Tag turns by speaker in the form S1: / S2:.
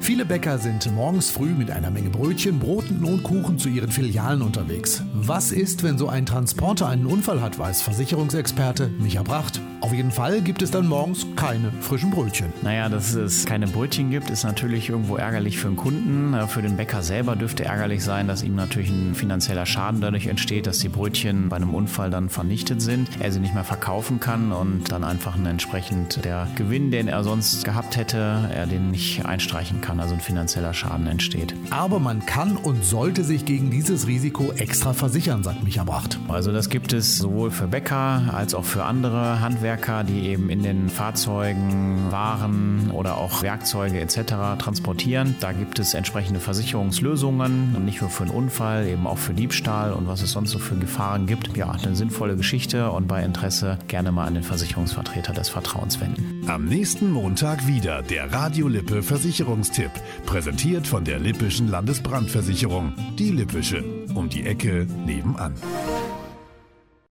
S1: Viele Bäcker sind morgens früh mit einer Menge Brötchen, Broten und Kuchen zu ihren Filialen unterwegs. Was ist, wenn so ein Transporter einen Unfall hat, weiß Versicherungsexperte Micha Bracht. Auf jeden Fall gibt es dann morgens keine frischen Brötchen.
S2: Naja, dass es keine Brötchen gibt, ist natürlich irgendwo ärgerlich für den Kunden. Für den Bäcker selber dürfte ärgerlich sein, dass ihm natürlich ein finanzieller Schaden dadurch entsteht, dass die Brötchen bei einem Unfall dann vernichtet sind, er sie nicht mehr verkaufen kann und dann einfach entsprechend der Gewinn, den er sonst gehabt hätte, er den nicht einstreichen kann, also ein finanzieller Schaden entsteht.
S1: Aber man kann und sollte sich gegen dieses Risiko extra versichern, sagt Micha Bracht.
S2: Also das gibt es sowohl für Bäcker als auch für andere Handwerker, die eben in den Fahrzeugen Waren oder auch Werkzeuge etc. transportieren. Da gibt es entsprechende Versicherungslösungen, und nicht nur für einen Unfall, eben auch für Diebstahl und was es sonst so für Gefahren gibt. Ja, eine sinnvolle Geschichte und bei Interesse gerne mal an den Versicherungsvertreter des Vertrauens wenden.
S3: Am nächsten Montag wieder der Radio Lippe Versicherungstipp, präsentiert von der Lippischen Landesbrandversicherung. Die Lippische, um die Ecke nebenan.